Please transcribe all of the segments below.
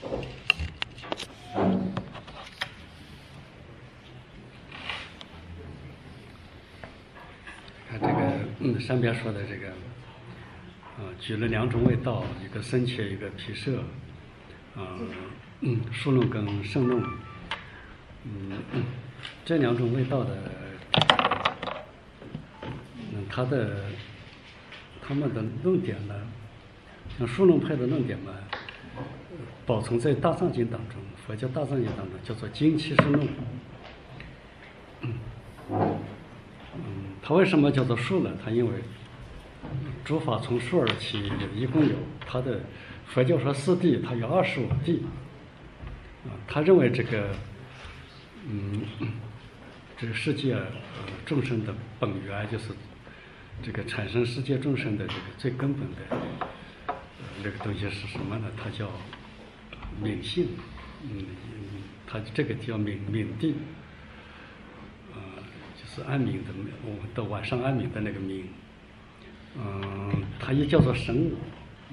看这个上边说的这个，举了两种味道，一个僧伽，一个毗舍，疏弄跟声弄，这两种味道的，他们的论点呢，像疏弄派的论点嘛，保存在大藏经当中，佛教大藏经当中叫做精气疏弄。它为什么叫做数呢？它因为诸法从数而起，一共有它的佛教说四谛，它有25谛。他认为这个世界众生的本源，就是这个产生世界众生的这个最根本的这个东西是什么呢？它叫冥性，它这个叫冥谛。是安冥的，我们的晚上安冥的那个冥，它也叫做神我。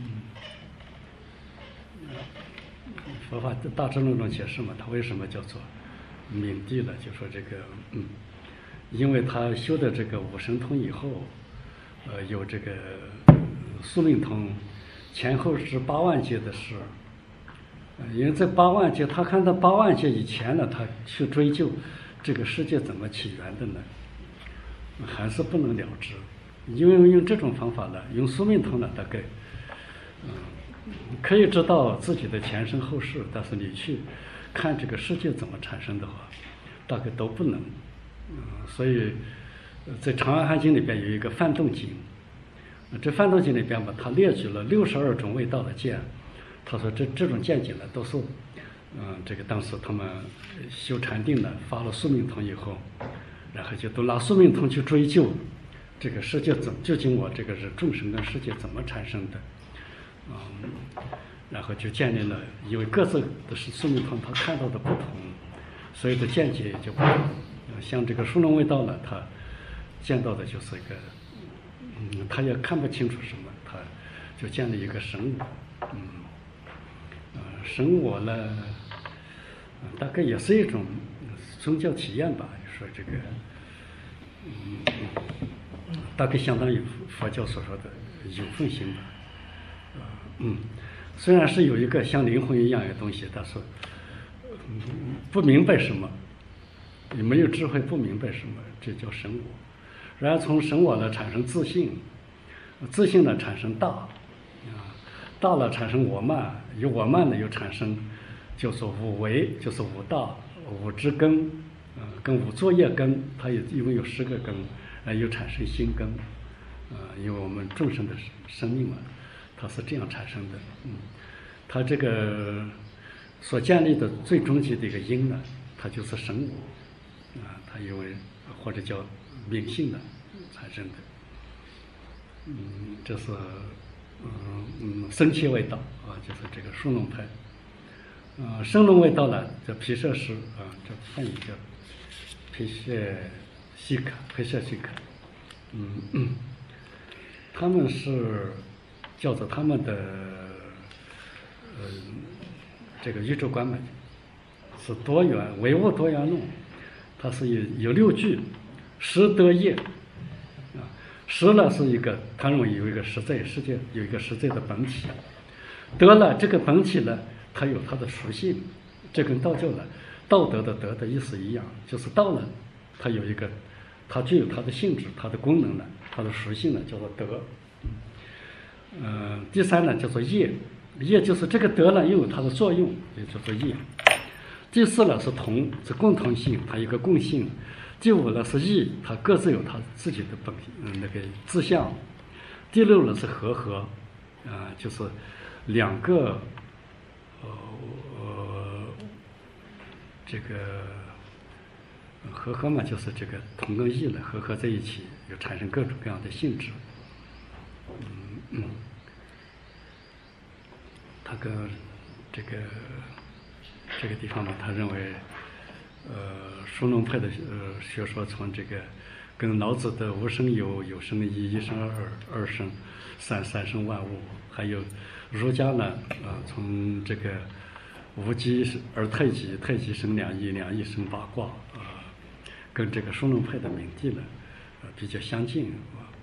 佛法大智论中解释嘛，它为什么叫做冥谛呢？就说这个，因为他修的这个五神通以后，有这个宿命通，前后是8万劫的事。因为在8万劫，他看到8万劫以前呢，他去追究这个世界怎么起源的呢？还是不能了知。因为用这种方法呢，用宿命通呢，大概可以知道自己的前生后世，但是你去看这个世界怎么产生的话，大概都不能。所以在《长阿含经》里边有一个梵动经，这梵动经里边吧，他列举了62种味道的见。他说这种见解呢，都是这个当时他们修禅定呢，发了宿命通以后，然后就都拿宿命通去追究这个世界究竟我这个是众生跟世界怎么产生的，然后就建立了，因为各自的是宿命通，他看到的不同，所以的见解也就不同。像这个疏弄味道呢，他见到的就是一个，他也看不清楚什么，他就建立一个神我。神我呢，大概也是一种宗教体验吧。说这个，大概相当于佛教所说的有分心吧。虽然是有一个像灵魂一样的东西，但是不明白什么，也没有智慧，不明白什么，这叫神我。然后从神我呢产生自信，自信呢产生大，大了产生我慢，由我慢呢又产生叫做五为，就是五大、五知根，跟五作业根，它也因为有10个根，又产生心根，因为我们众生的生命嘛，它是这样产生的。它这个所建立的最终极的一个因呢，它就是神我，它因为或者叫冥性的产生的。这是僧伽味道就是这个疏弄派。声弄味道呢叫毗舍师这翻译叫毗舍西卡，毗舍西卡。他们是叫做他们的这个宇宙观嘛，是多元唯物多元论。它是有6句，实得业。实呢是一个，他认为有一个实在，世界有一个实在的本体。得了这个本体呢，它有它的属性，这跟道教呢道德的德的意思一样，就是道呢，它有一个，它具有它的性质，它的功能呢，它的属性呢叫做德。第3呢叫做业，业就是这个德呢又有它的作用，也叫做业。第4呢是同，是共同性，它有一个共性。第5呢是义，它各自有它自己的那个志向。第6呢是和，就是2个这个和嘛，就是这个同跟异呢合在一起，又产生各种各样的性质。他跟这个地方呢，他认为疏弄派的学说从这个跟老子的无生有，有生一，一生二，二生三，三生万物，还有儒家呢从这个无极而太极，太极生两仪，两仪生八卦，跟这个苏龙派的名地呢，比较相近，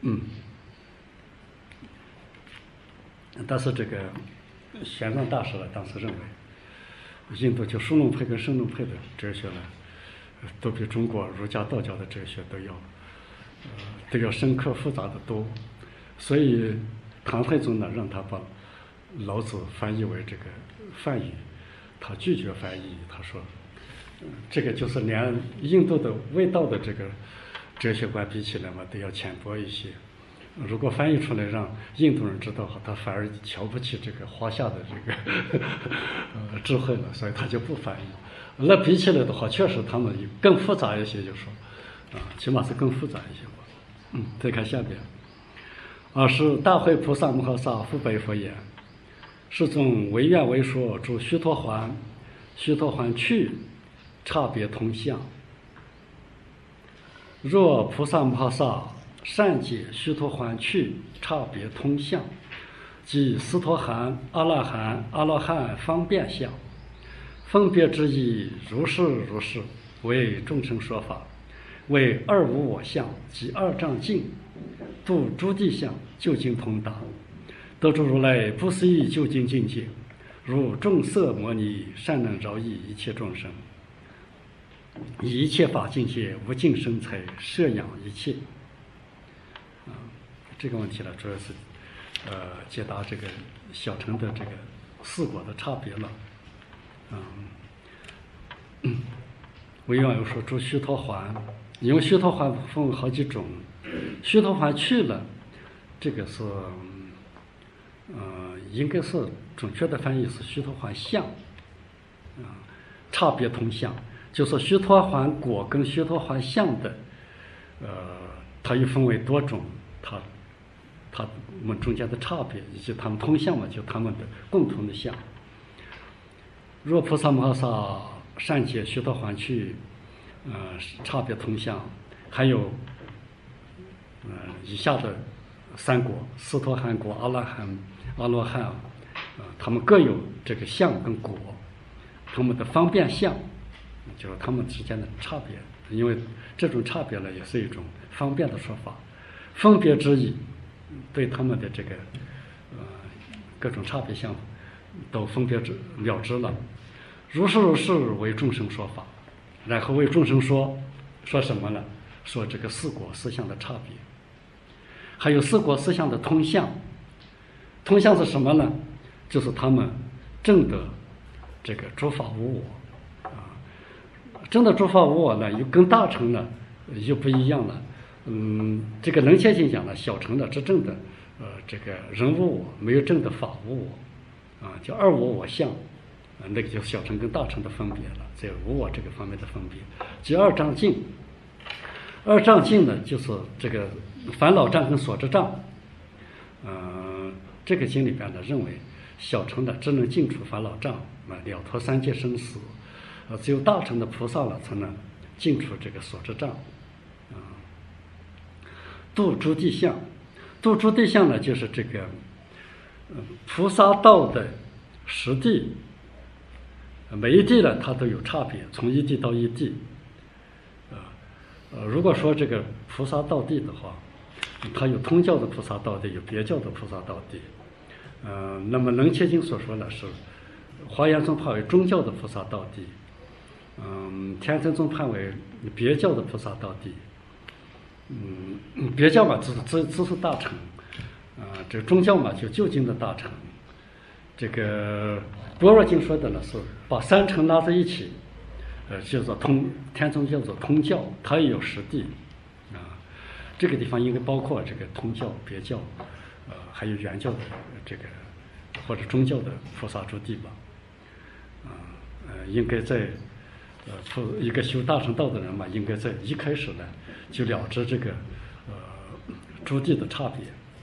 但是这个玄奘大师呢，当时认为，印度就苏龙派跟神农派的哲学呢，都比中国儒家、道教的哲学都要深刻复杂的多，所以唐太宗呢，让他把老子翻译为这个梵语，他拒绝翻译，他说，这个就是连印度的味道的这个哲学观比起来嘛，都要浅薄一些。如果翻译出来让印度人知道后，他反而瞧不起这个华夏的这个智慧了，所以他就不翻译。那比起来的话，确实他们更复杂一些，就说起码是更复杂一些吧。再看下边，是大会菩萨摩诃萨复白佛言：世尊唯愿为说诸须陀洹，须陀洹去，差别同相。若菩萨摩诃萨善解须陀洹去，差别通相，即斯陀含、阿拉含、阿罗汉方便相，分别之意如是如是，为众生说法，为二无我相及二障境，度诸地相，究竟通达，得诸如来不思议究竟境界，如众色摩尼，善能饶益一切众生，以一切法境界无尽生财，摄养一切。这个问题呢，主要是解答这个小乘的这个四果的差别了。唯愿有说诸须陀洹，因为须陀洹分好几种，须陀洹去了，这个是应该是准确的翻译是须陀洹相，差别同相，就是须陀洹果跟须陀洹相的，它又分为多种，它们中间的差别，以及它们通相嘛，就它们的共同的相。若菩萨摩诃萨善解须陀洹去，差别通相，还有以下的三果：斯陀含果、阿拉含、阿罗汉，他们各有这个相跟果，他们的方便相，就是他们之间的差别。因为这种差别呢，也是一种方便的说法，分别之意。对他们的这个各种差别相都分别了知了，如是如是为众生说法，然后为众生说什么呢？说这个四果四相的差别，还有四果四相的通相。通相是什么呢？就是他们证得这个诸法无我证得诸法无我呢，又跟大乘呢又不一样了。这个能切经讲了，小乘的只证的，这个人无我，没有证的法无我，叫二无我相，那个就是小乘跟大乘的分别了，在无我这个方面的分别。即二障境，二障境呢，就是这个烦恼障跟所知障。这个经里边呢，认为小乘的只能尽除烦恼障，了脱三界生死，只有大乘的菩萨了才能尽除这个所知障。度诸地相，度诸地相呢，就是这个菩萨道的实地，每一地呢它都有差别，从一地到一地。如果说这个菩萨道地的话，它有通教的菩萨道地，有别教的菩萨道地。那么能切经所说的是，华严宗判为宗教的菩萨道地，天真宗判为别教的菩萨道地。别教嘛，只是大乘，这个宗教嘛，就究竟的大乘。这个般若经说的呢，是把三乘拉在一起，叫做天宗叫做通教，它也有实地，这个地方应该包括这个通教、别教，还有原教的这个或者宗教的菩萨诸地吧，应该在一个修大乘道的人嘛，应该在一开始呢就了知这个诸地的差别，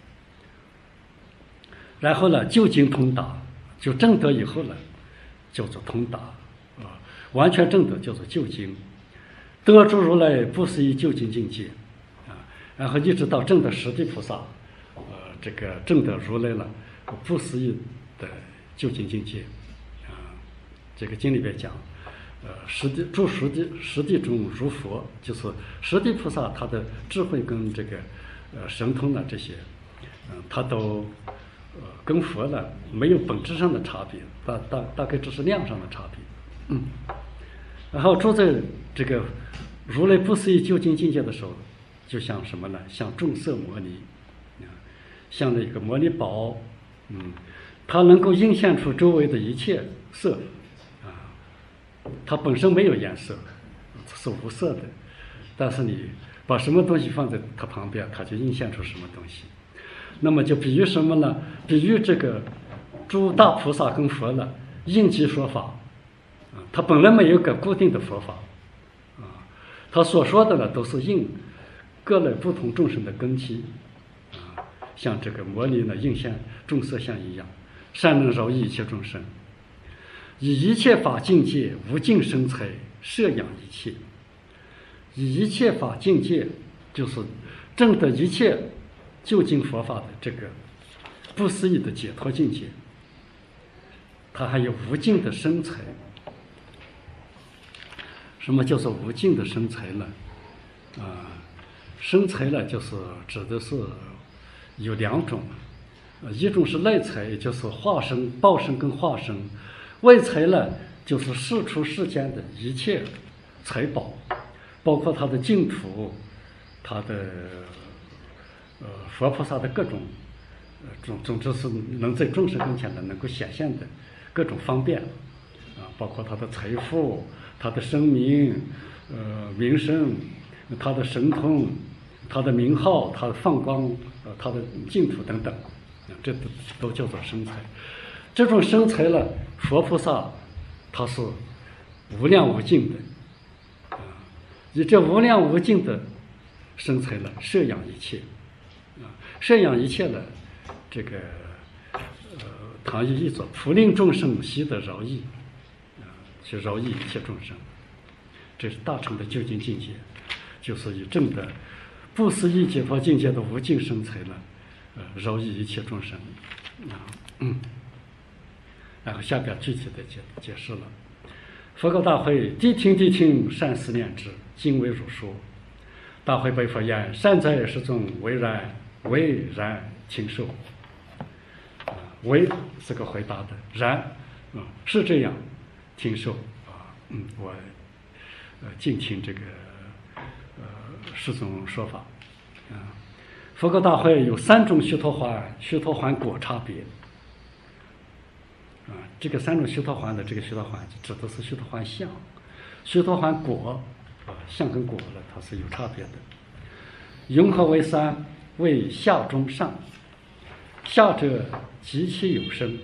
然后呢究竟通达，就证得以后呢叫做通达，完全证得叫做究竟，得诸如来不思议究竟境界，然后一直到证得十地菩萨，这个证得如来了不思议的究竟境界， 这个经里边讲，实地中如佛，就是实地菩萨他的智慧跟这个神通的这些，他都跟佛呢没有本质上的差别，大概只是量上的差别。然后住在这个如来不思议究竟境界的时候，就像什么呢？像众色摩尼，像那个摩尼宝，它能够映现出周围的一切色，它本身没有颜色，是无色的，但是你把什么东西放在它旁边，它就映现出什么东西。那么就比喻什么呢？比喻这个诸大菩萨跟佛呢应机说法，他本来没有个固定的佛法，他所说的呢都是应各类不同众生的根基，像这个摩尼呢应现众色相一样，善能饶益一切众生，以一切法境界无尽生财摄养一切，以一切法境界就是证得一切究竟佛法的这个不思议的解脱境界，它还有无尽的生财。什么叫做无尽的生财呢？生财呢，就是指的是有两种，一种是内财，也就是化身、报身跟化身；外财呢，就是世出世间的一切财宝，包括他的净土，他的佛菩萨的各种总之是能在众生跟前的能够显现的各种方便，包括他的财富、他的声名、名声、他的神通、他的名号、他的放光、他的净土等等，这都叫做生财。这种生财呢，佛菩萨他是无量无尽的，以这无量无尽的生财呢，摄养一切，摄养一切呢，这个唐译译作普令众生悉得饶益，去饶益一切众生，这是大乘的究竟境界，就是以证得不思议解脱境界的无尽生财呢，饶益一切众生。然后下边具体的解释了。佛告大会：谛听，善思念之，今为汝说。大会白佛言：善哉，世尊，唯然，请受。唯是个回答的，然是这样，听受我敬请这个世尊说法。佛告大会有3种须陀洹果差别。这个3种须陀洹的这个须陀洹指的是须陀洹相，须陀洹果相跟果了，它是有差别的。云何为3？为下中上。下者极其有生，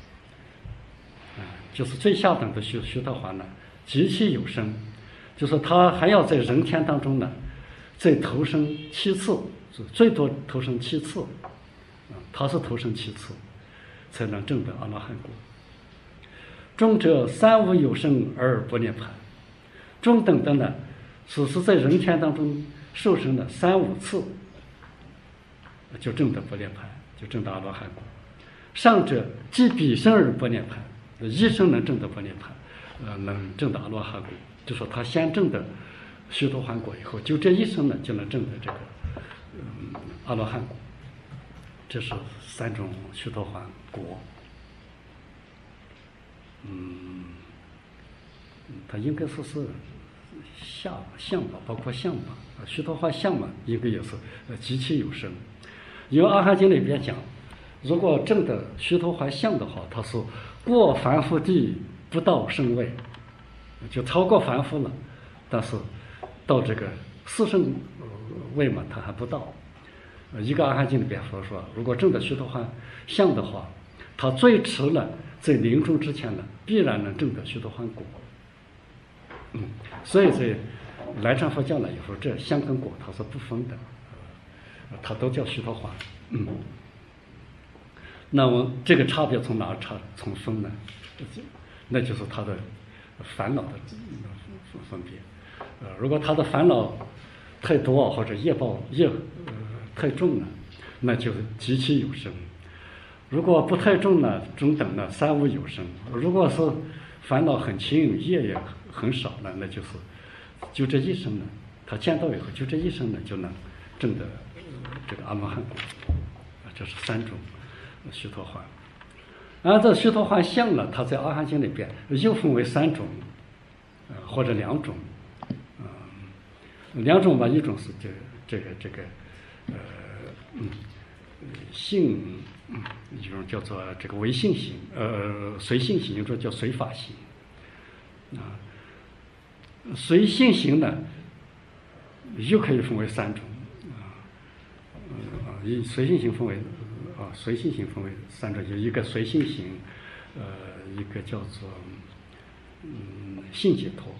就是最下等的须陀洹呢，极其有生，就是他还要在人天当中呢，再投生7次，最多投生7次，他是投生7次，才能证得阿罗汉果。中者3无有生而不涅槃，中等的呢，只是在人天当中受生了3、5次，就证得不涅槃，就证得阿罗汉果。上者即彼生而不涅槃，一生能证得不涅槃，能证得阿罗汉果，就说他先证得须陀洹果以后，就这一生呢就能证得这个阿罗汉果。这是3种须陀洹果。它应该说是相吧，包括相吧，须陀洹相嘛，应该也是极其有生。因为阿含经里边讲，如果证得须陀洹相的话，它是过凡夫地不到圣位，就超过凡夫了，但是到这个四圣位嘛，他还不到。一个阿含经里边说，如果证得须陀洹相的话，他最迟了在临终之前呢，必然能证得须陀洹果。所以在南传佛教呢，有时候这相跟果它是不分的，它都叫须陀洹。那么这个差别从哪从分呢？那就是他的烦恼的分别。如果他的烦恼太多或者业太重了，那就极其有生。如果不太重呢，中等呢，3无有生。如果是烦恼很轻，业也很少了，那就是就这一生呢，他见到以后就这一生呢就能证得这个阿罗汉果。这是3种须陀洹。按照须陀洹相呢，它在《阿含经》里边又分为3种，或者2种，2种吧，一种是性，一种叫做这个唯性行，随性行，一种叫随法行。随性行呢，又可以分为3种，随性行分为随性行分为3种，有一个随性行，一个叫做性解脱，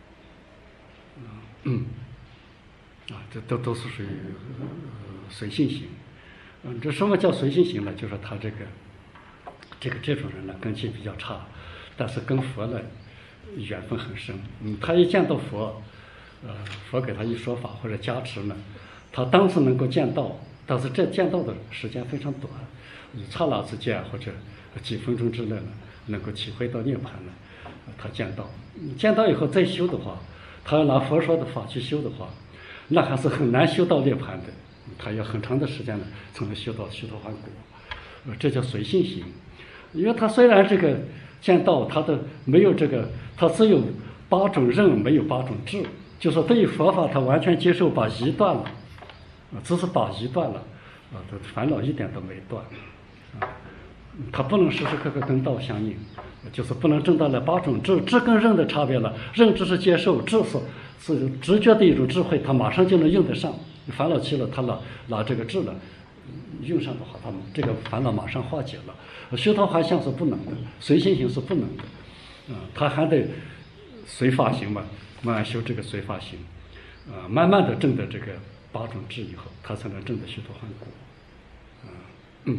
这都是属于随性行。这什么叫随性行呢？就是他这种人呢根基比较差，但是跟佛呢缘分很深。他一见到佛，佛给他一说法或者加持呢，他当时能够见到，但是这见到的时间非常短，刹那之间或者几分钟之内呢，能够体会到涅槃呢，他见到以后再修的话，他要拿佛说的法去修的话，那还是很难修到涅槃的，他要很长的时间呢才能修到须陀洹果。这叫随性行。因为他虽然这个见到他的没有这个，他只有8种认，没有8种智，就是对于佛法他完全接受，把疑断了，只是把疑断了，他烦恼一点都没断，他不能时时刻刻跟道相应，就是不能证到了8种智，智跟认的差别了，认知是接受，智是直觉的一种智慧，他马上就能用得上。烦恼起了，他拿这个智了用上的话，他们这个烦恼马上化解了。须陀洹相是不能的，随心行是不能的，他还得随法行嘛，慢慢修这个随法行，慢慢的证得这个8种智以后，他才能证得须陀洹果。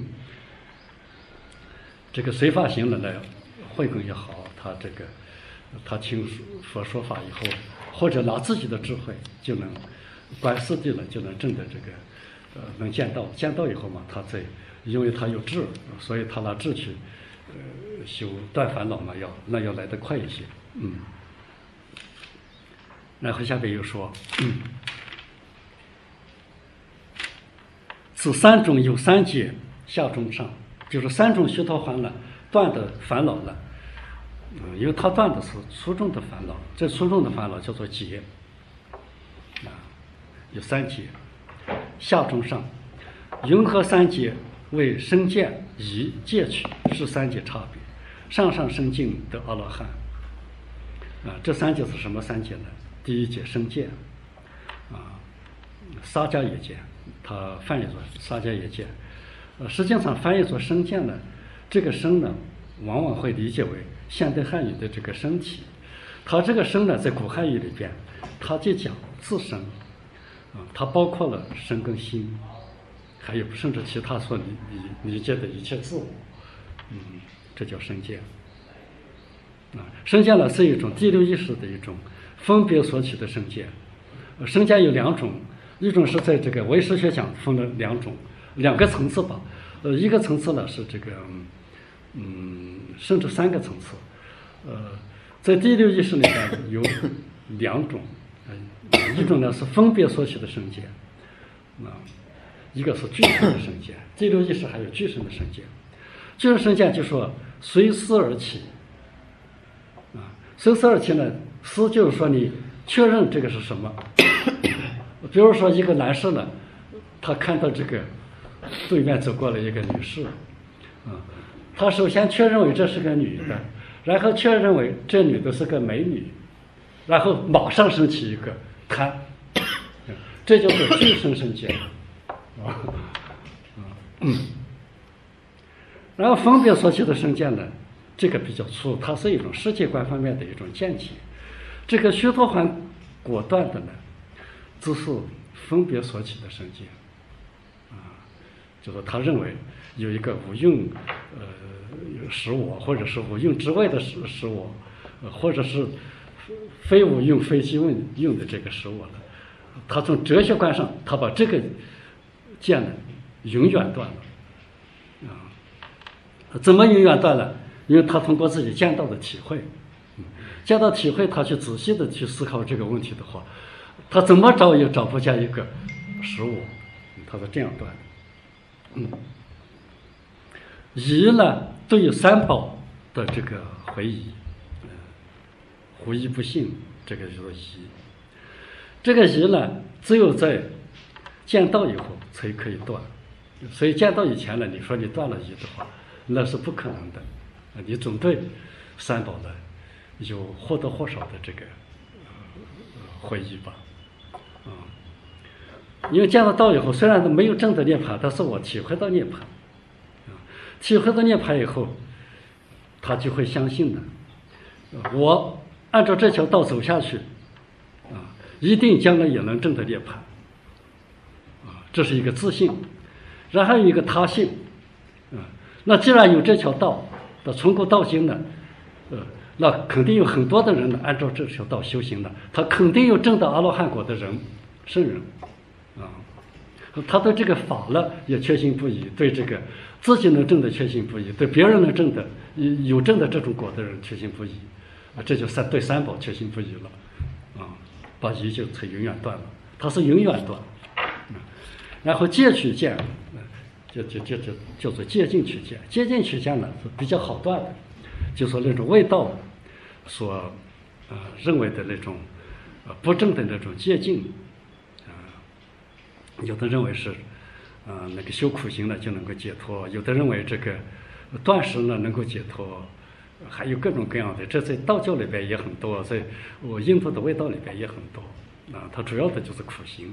这个随法行的呢，慧根也好，他听佛说法以后，或者拿自己的智慧就能观四谛了，就能证得这个能见到以后嘛，因为他有智，所以他拿智去修断烦恼嘛，要来得快一些。然后下边又说，此3种有3解下中上，就是3种须陀洹了断的烦恼了，因为他断的是粗重的烦恼，这粗重的烦恼叫做解，有3解，下中上，云何3解？为身见疑戒取是3解差别，上上升进得阿罗汉。这3解是什么3解呢？第一解身见，沙迦耶见，它翻译作沙迦耶见，实际上翻译作身见呢，这个身呢，往往会理解为现代汉语的这个身体。它这个身呢，在古汉语里边，它就讲自身，它包括了身跟心，还有甚至其他所理解的一切自我，这叫身见。身见呢是一种第6意识的一种分别所起的身见。身见有2种，一种是在这个唯识学讲分了2个层次吧。一个层次呢是这个，甚至3个层次。在第6意识里边有2种，一种呢是分别所起的身见，一个是具身的身见。第6意识还有具身的身见。具身身见就说随思而起，随思而起呢，思就是说你确认这个是什么。比如说一个男士呢，他看到这个对面走过来一个女士，他首先确认为这是个女的，然后确认为这女的是个美女，然后马上升起一个贪，这就是具身身见。然后分别所起的身见呢，这个比较粗，它是一种世界观方面的一种见解。这个须陀洹果断的呢，只是分别所起的身见，就是他认为有一个无用实我，或者是无用之外的实我，或者是非无用非即用的这个实我了。他从哲学观上，他把这个见呢永远断了。怎么永远断了？因为他通过自己见到的体会， 见到体会，他去仔细的去思考这个问题的话，他怎么找也找不见一个实我，他是这样断的。疑呢，对于三宝的这个回疑，狐疑不信，这个叫做疑。这个疑呢，只有在见到以后才可以断，所以见到以前呢，你说你断了疑的话，那是不可能的。你总对三宝呢有或多或少的这个回忆吧，因为见到道以后，虽然都没有证得涅槃，但是我体会到涅槃，体会到涅槃以后，他就会相信的，我按照这条道走下去，一定将来也能证得涅槃，这是一个自信，然后还有一个他信，那既然有这条道，那从古到今呢，那肯定有很多的人呢按照这条道修行的，他肯定有证到阿罗汉果的人，圣人，他对这个法呢也确信不疑，对这个自己能证的确信不疑，对别人能证的有证的这种果的人确信不疑，这就对三宝确信不疑了，把疑就才永远断了，它是永远断。然后戒取见，就叫做戒禁取见，戒禁取见呢是比较好断的，就说那种味道所认为的那种不正的那种戒禁，有的认为是那个修苦行呢就能够解脱，有的认为这个断食呢能够解脱，还有各种各样的，这在道教里边也很多，在我印度的味道里边也很多，它主要的就是苦行，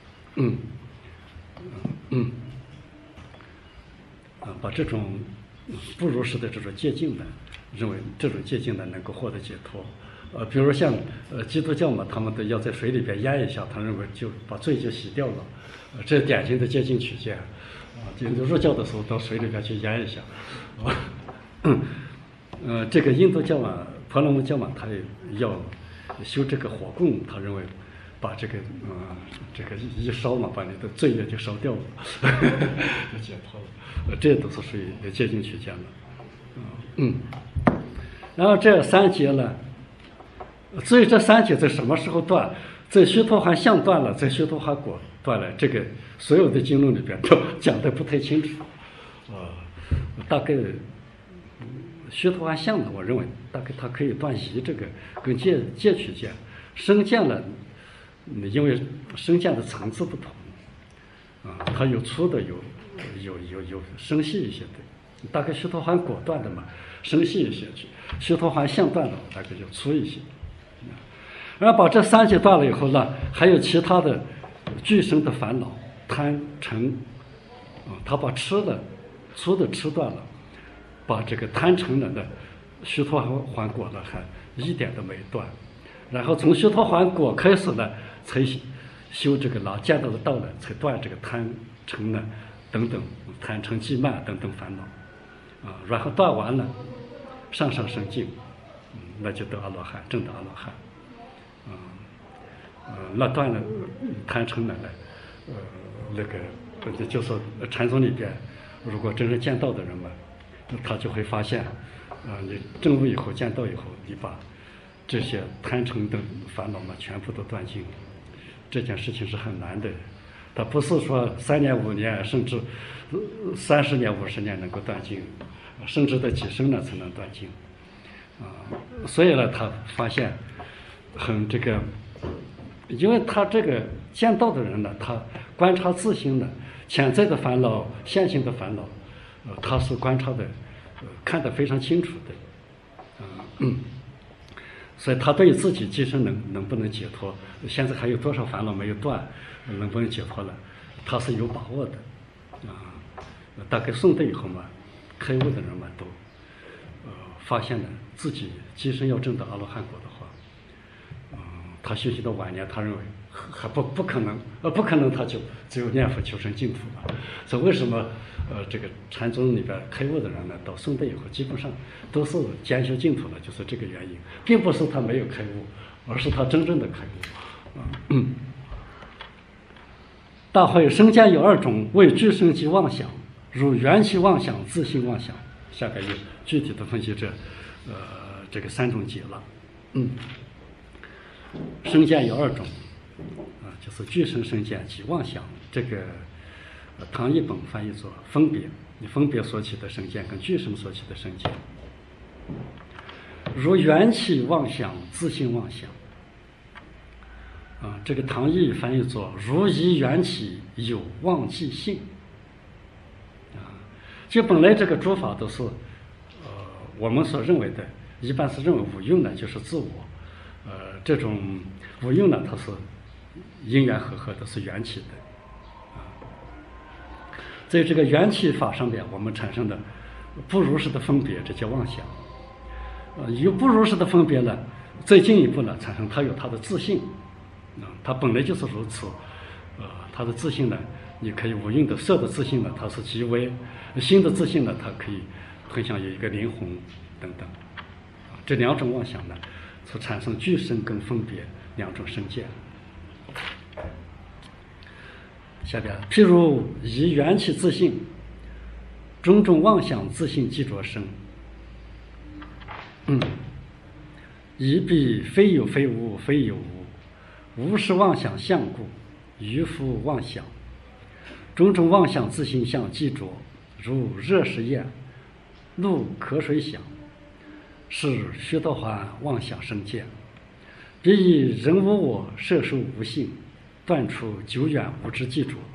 把这种不如实的这种戒禁呢，认为这种戒禁呢能够获得解脱。比如像基督教嘛，他们都要在水里边淹一下，他认为就把罪就洗掉了，这是典型的戒禁取见。印度入教的时候到水里边去淹一下，这个印度教嘛，婆罗门教嘛，他也要修这个火供，他认为把这个一烧嘛，把你的罪业就烧掉了，就解脱了。这都是属于戒禁取见了。然后这三劫呢，至于这三劫在什么时候断，在须陀洹相断了，在须陀洹果断了，这个所有的经论里边都讲得不太清楚。大概须陀洹相呢，我认为大概它可以断疑，这个跟戒取见。生见呢，因为生见的层次不同，它有粗的，有生细一些的。大概须陀洹果断的嘛，生细一些；须陀洹相断的大概就粗一些。然后把这三劫断了以后呢，还有其他的具生的烦恼，贪嗔，他把吃的粗的吃断了，把这个贪嗔的须陀洹果呢还一点都没断。然后从须陀洹果开始呢，才修这个见到的道呢，才断这个贪嗔呢等等贪嗔嫉慢等等烦恼，然后断完了，上升净，那就得阿罗汉，证得阿罗汉，那断了贪嗔呢，那个就说禅宗里边，如果真正见到的人嘛，他就会发现，你证悟以后见到以后，你把这些贪嗔等烦恼嘛全部都断尽，这件事情是很难的，它不是说3年5年甚至30年50年能够断尽，甚至在几生呢才能断尽，所以呢他发现很这个，因为他这个见到的人呢，他观察自心的潜在的烦恼、现行的烦恼，他是观察的看得非常清楚的，所以他对自己今生能不能解脱，现在还有多少烦恼没有断，能不能解脱了，他是有把握的，大概宋代以后嘛，开悟的人嘛都发现了自己今生要证到阿罗汉果的话，他修行到晚年，他认为还不可能，不可能他就只有念佛求生净土了。所以为什么这个禅宗里边开悟的人呢，到宋代以后基本上都是兼修净土了，就是这个原因，并不是他没有开悟，而是他真正的开悟。大会生见有2种，为具生及妄想，如缘起妄想、自性妄想。下边有具体的分析这个3种解了。生见有2种，就是具身生见及妄想。这个唐译本翻译作分别，你分别所起的生见跟具身所起的生见，如缘起妄想、自性妄想。这个唐译翻译作如依缘起有妄即性。就本来这个诸法都是我们所认为的，一般是认为无用的就是自我，这种无用呢，它是因缘和合的，是缘起的。在这个缘起法上面，我们产生的不如实的分别，这叫妄想。有不如实的分别呢，再进一步呢，产生它有它的自性，它本来就是如此。它的自性呢，你可以无用的色的自性呢，它是极微；心的自性呢，它可以很像有一个灵魂等等。这2种妄想呢，所产生具身跟分别2种生见。下边，譬如以缘起自性，种种妄想自性即着生。以彼非有非无，非有无，无是妄想相故，愚夫妄想。种种妄想自性相即着，如热食焰，怒渴水响，是须陀洹妄想生见。彼以人无我，摄受无性，断除久远无知即着。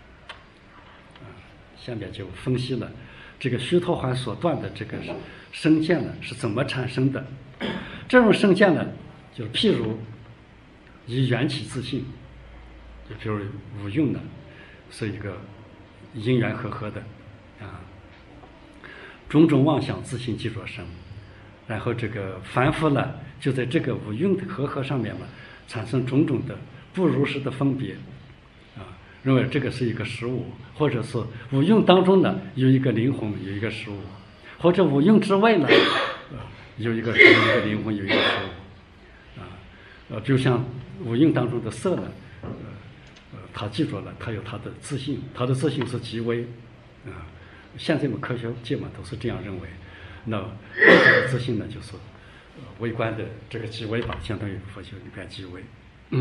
下面就分析了这个须陀洹所断的这个生见呢是怎么产生的。这种生见呢，就是譬如以缘起自性，就譬如无用的，是一个因缘和合的种种妄想自性即着生。然后这个凡夫呢，就在这个无用的和合上面嘛，产生种种的不如实的分别认为这个是一个实物，或者是无用当中呢有一个灵魂，有一个实物，或者无用之外呢有一个灵魂，有一个实物就像无用当中的色呢他记住了，他有他的自信，他的自信是极微现在我们科学界嘛都是这样认为。那这个自信呢，就是微观的这个极微吧，相当于佛学里边极微。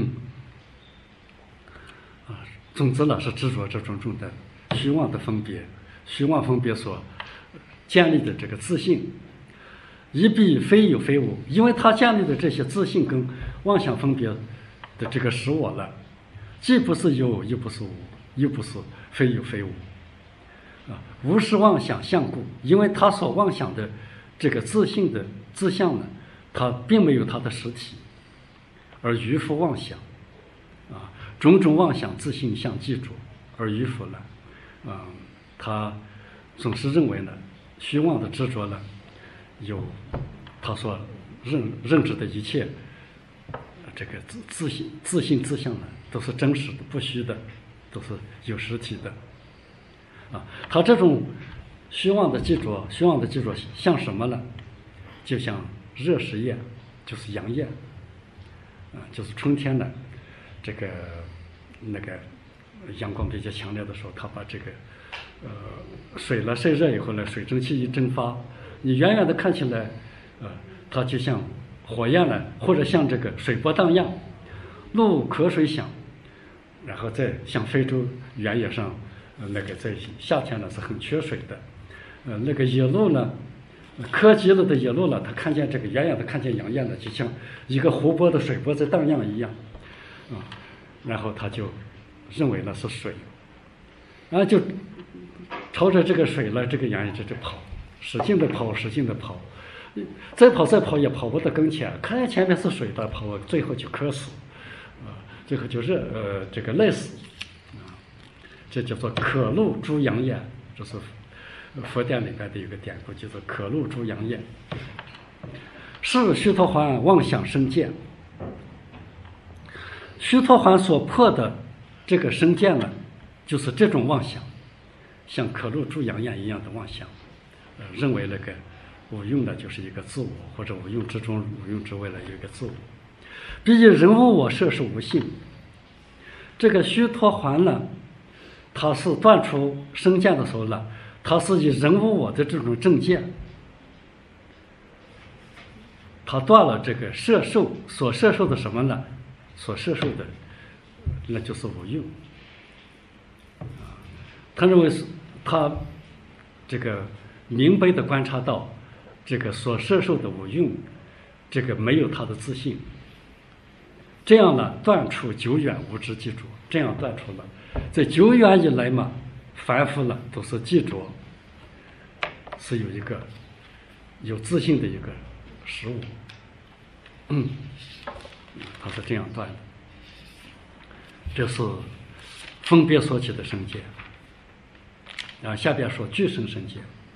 总之呢，是执着这种种的虚妄的分别，虚妄分别所建立的这个自信，以彼非有非无，因为他建立的这些自信跟妄想分别的这个实我了，既不是有，又不是无，又不是非有非无。无是妄想相故，因为他所妄想的这个自性的自相呢，它并没有它的实体，而愚夫妄想种种妄想自性相即着，而愚夫了他总是认为呢，虚妄的执着呢，有他所认知的一切这个自性自相呢，都是真实的、不虚的，都是有实体的。他这种虚妄的执着像什么呢？就像热食焰，就是阳焰就是春天呢，这个那个阳光比较强烈的时候，他把这个水了晒热以后呢，水蒸气一蒸发，你远远的看起来它就像火焰了，或者像这个水波荡漾，怒渴水响，然后再像非洲原野上那个在夏天呢是很缺水的，那个野鹿呢，柯基了的野鹿了，他看见这个远远的看见阳焰了，就像一个湖泊的水波在荡漾一样，然后他就认为那是水，然后就朝着这个水了，这个阳焰这就跑，使劲的跑，再跑也跑不到跟前，看见前面是水的跑，最后就渴死，最后就这个累死。这叫做可露诸阳焰，这是佛典里边的一个典故，叫做可露诸阳焰。是须陀洹妄想生见。须陀洹所破的这个生见呢，就是这种妄想，像可露诸阳焰一样的妄想，认为那个无用的就是一个自我，或者无用之中无用之外的有一个自我。毕竟人无我，摄受无性。这个须陀洹呢，他是断除生见的时候呢，他是以人无我的这种正见他断了这个摄受所摄受的什么呢？所摄受的那就是无用。他认为是他这个明白的观察到这个所摄受的无用，这个没有他的自信，这样呢断除久远无知记着，这样断除了，在久远以来嘛，凡夫呢都是记着是有一个有自信的一个实物，他是这样断的。这是分别所起的生见。然后下边说具生生见。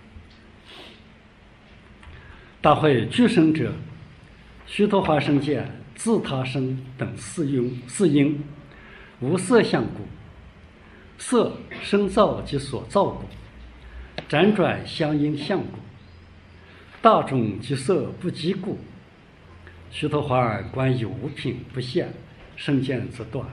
大会具生者，须陀洹生见，自他生等四因，无色相故，色生造及所造故，辗转相应相故，大众即色不即故，须陀洹观有无品不现，生见则断。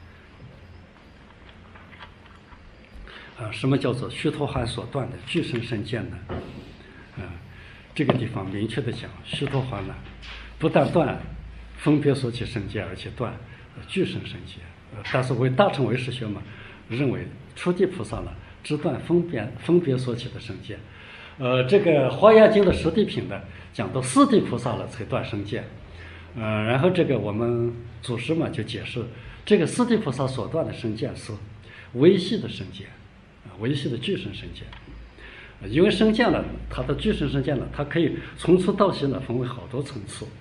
什么叫做须陀洹所断的具生生见呢？这个地方明确的讲，须陀洹呢，不但断分别所起生见，而且断具生生见。但是为大乘唯识学嘛，认为初地菩萨呢，只断分别所起的生见。这个《华严经》的十地品呢，讲到四地菩萨了才断生见。然后这个我们祖师嘛就解释，这个四地菩萨所断的生见是微细的生见。微细的具生生见，因为生见了，它的具生生见了，它可以从粗到细呢分为好多层次。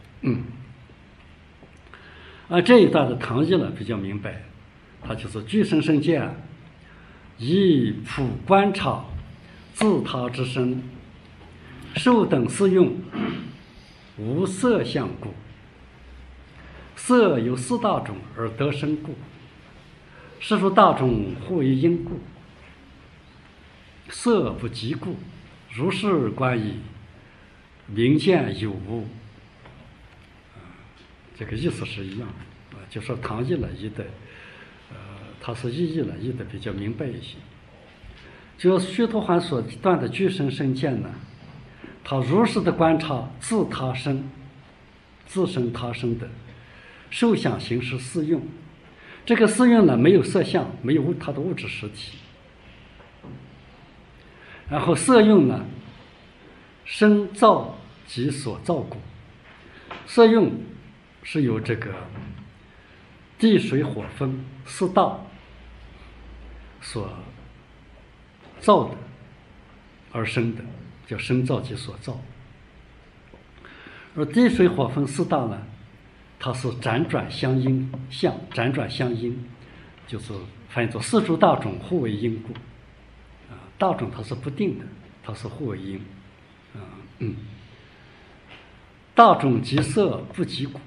这一段的唐译呢比较明白，它就是具生生见，以普观察自他之身，受等四用，无色相故，色有四大种而得生故，是诸大种互为因故。色不即故，如是观矣，明见有无。这个意思是一样的，就说唐译了译的，他是译了译的比较明白一些。就是须陀洹所断的具生生见呢，他如实的观察自他生、自生他生的受想行识四用，这个四用呢没有色相，没有它的物质实体。然后色用呢，生造及所造故。色用是由这个地水火风四大所造的而生的，叫生造及所造。而地水火风四大呢，它是辗转相应相，辗转相应，就是翻译作四诸大种互为因故。大种它是不定的，它是互为因。大种即色不即故。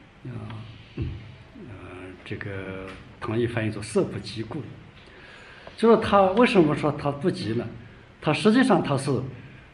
这个唐译翻译作色不即故，就是它为什么说它不即呢？它实际上它是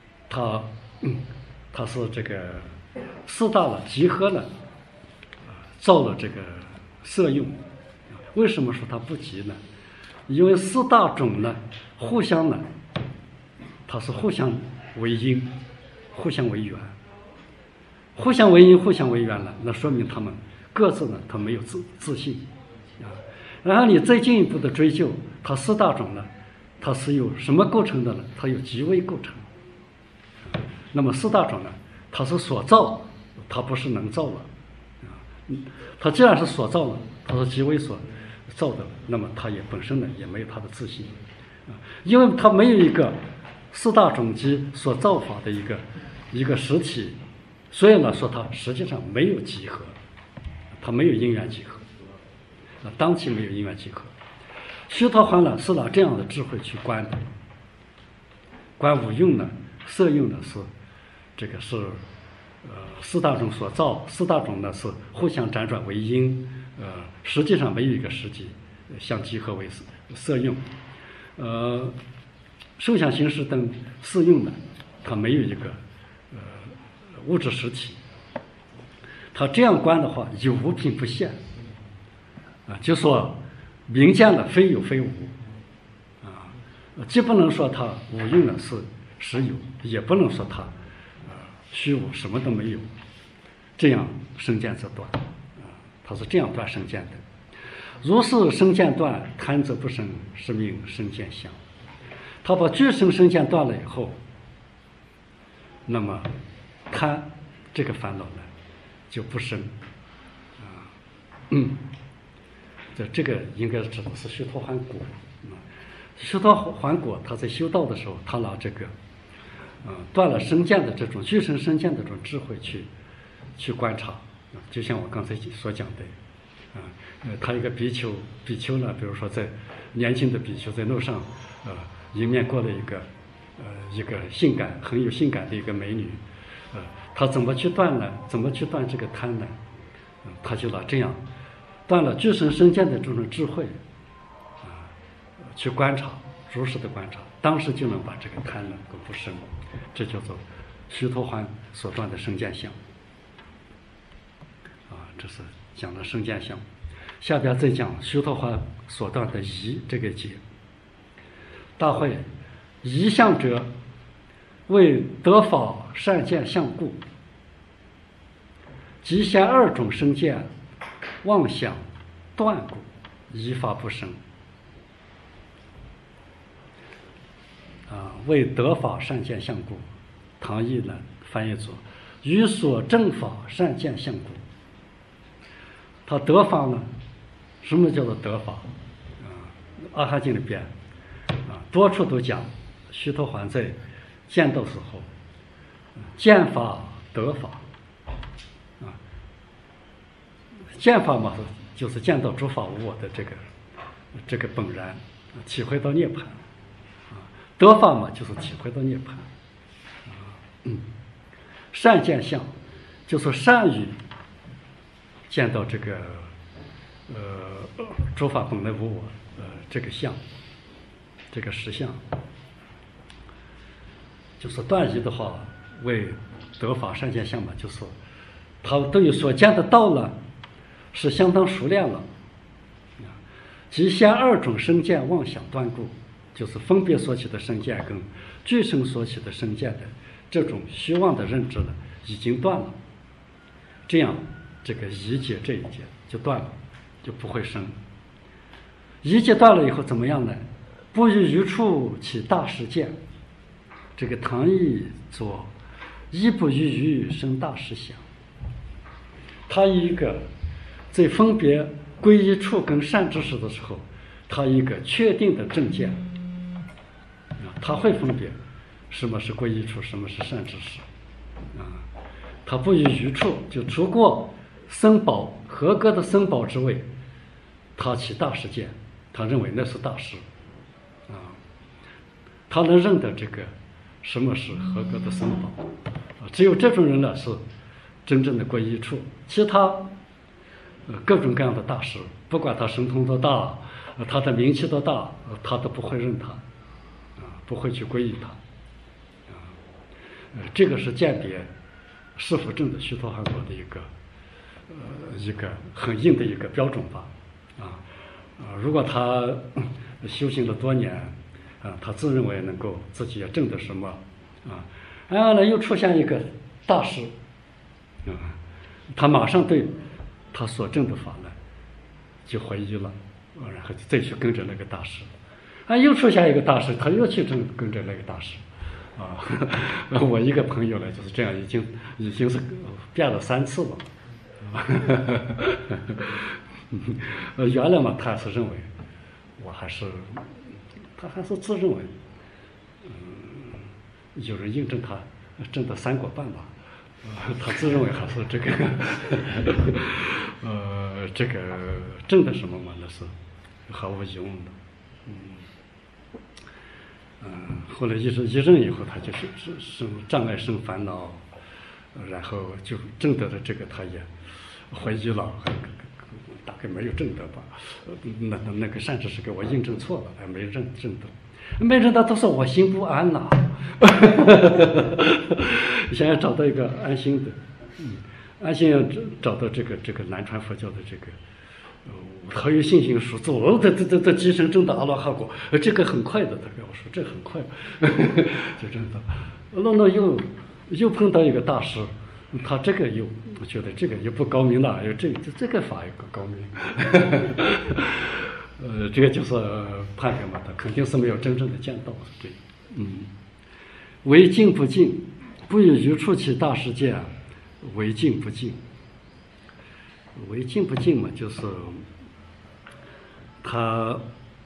这个四大了集合了，造了这个色用。为什么说它不即呢？因为四大种呢互相呢，它是互相为因，互相为缘，互相为因，互相为缘了，那说明他们各自呢，它没有自信啊。然后你再进一步的追究，它四大种呢，它是由什么构成的呢？它有极微构成。那么四大种呢，它是所造，它不是能造了啊。它既然是所造了，它是极微所造的，那么它也本身呢也没有它的自信啊，因为它没有一个四大种及所造法的一个实体，所以呢说它实际上没有集合，它没有因缘集合啊，当期没有因缘集合。须陀洹呢是拿这样的智慧去观的，观五用呢，色用呢是这个是四大种所造，四大种呢是互相辗转为因，实际上没有一个实际相集合为色用。受想行识等四用呢，它没有一个物质实体。它这样观的话，有无品不现啊，就说明见了非有非无啊，既不能说它五用呢是实有，也不能说它虚无什么都没有这样生见则断，他是这样断生见的。如是生见断，贪则不生，是名生见相。他把俱生生见断了以后，那么贪这个烦恼呢就不生这个应该指的是须陀洹果。须陀洹果他在修道的时候，他拿这个断了生见的这种俱生生见的这种智慧去观察，就像我刚才所讲的他一个比丘呢，比如说在年轻的比丘在路上迎面过了一个很有性感的一个美女，他怎么去断呢？怎么去断这个贪呢？他就拿这样断了俱生生见的这种智慧去观察，如实的观察，当时就能把这个贪能够不生，这叫做须陀洹所断的生见相这是讲了生见相。下边再讲须陀洹所断的疑这个劫。大会疑相者，为得法善见相故，即现二种生见，妄想断故，疑法不生。为得法善见相故，唐译呢翻译作于所正法善见相故。他得法呢，什么叫做得法？阿含经里边多处都讲须陀洹在见道时候见法得法见法嘛，就是见到诸法无我的这个本然，体会到涅槃得法嘛，就是体会到涅槃善见相就是善于见到这个诸法本来无我这个相，这个实相，就是断疑的话，为得法善见相嘛，就是他对于所见的道了是相当熟练了，即现二种生见妄想断故，就是分别所起的生见跟俱生所起的生见的这种虚妄的认知了，已经断了，这样这个疑劫这一劫就断了，就不会生。疑劫断了以后怎么样呢？不于余处起大实见，这个唐译作亦不于余生大实想。他一个在分别归一处跟善知识的时候，他一个确定的正见他会分别什么是归一处，什么是善知识他不于余处，就除过僧宝合格的僧宝之位，他起大实见，他认为那是大师他能认得这个什么是合格的僧宝只有这种人呢是真正的皈依处。其他各种各样的大师，不管他神通多大，他的名气多大，他都不会认他不会去皈依他这个是鉴别是否真的须陀洹果的一个很硬的一个标准吧如果他修行了多年他自认为能够自己也证得什么然后呢又出现一个大师他马上对他所证的法呢就怀疑了然后再去跟着那个大师又出现一个大师，他又去跟着那个大师我一个朋友呢就是这样，已经是变了3次了原来嘛他是认为他还是自认为有人印证他证得3果半吧他自认为还是这个这个证的什么嘛，那是毫无疑问的后来一认以后，他就是生障碍生烦恼然后就证得的这个他也怀疑了，大概没有证得吧那个善知识给我印证错了，还没证得都说我心不安呐想要找到一个安心的安心要找到这个南传佛教的这个很有信心说做这即生证的阿罗汉果这个很快的，他跟我说这很快就真的那又碰到一个大师他这个又我觉得这个又不高明了，这个法又不高明。这个就是判别嘛，他肯定是没有真正的见到这个。为净不净，不以余处其大世界，为净不净。为净不净嘛，就是他